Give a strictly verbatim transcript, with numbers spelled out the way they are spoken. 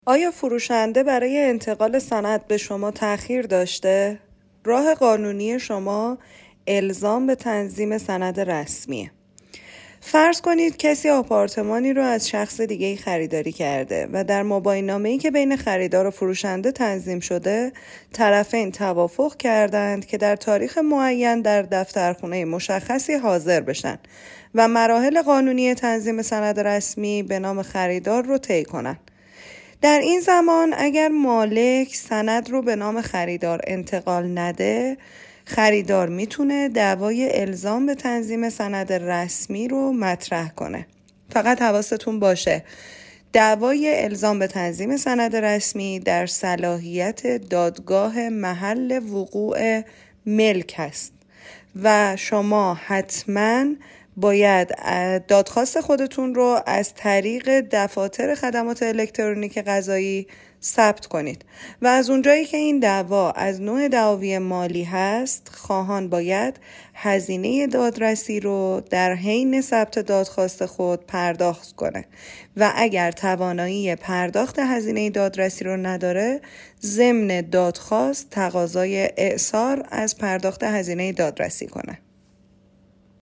آیا فروشنده برای انتقال سند به شما تأخیر داشته؟ راه قانونی شما الزام به تنظیم سند رسمیه. فرض کنید کسی آپارتمانی رو از شخص دیگه‌ای خریداری کرده و در مباینامه‌ای که بین خریدار و فروشنده تنظیم شده، طرفین توافق کردند که در تاریخ معین در دفترخانه مشخصی حاضر بشن و مراحل قانونی تنظیم سند رسمی به نام خریدار رو طی کنن. در این زمان اگر مالک سند رو به نام خریدار انتقال نده، خریدار میتونه دعوای الزام به تنظیم سند رسمی رو مطرح کنه. فقط حواستون باشه دعوای الزام به تنظیم سند رسمی در صلاحیت دادگاه محل وقوع ملک هست و شما حتماً باید دادخواست خودتون رو از طریق دفاتر خدمات الکترونیک قضایی ثبت کنید و از اونجایی که این دعوا از نوع دعاوی مالی هست، خواهان باید هزینه دادرسی رو در حین ثبت دادخواست خود پرداخت کنه و اگر توانایی پرداخت هزینه دادرسی رو نداره، ضمن دادخواست تقاضای اعصار از پرداخت هزینه دادرسی کنه.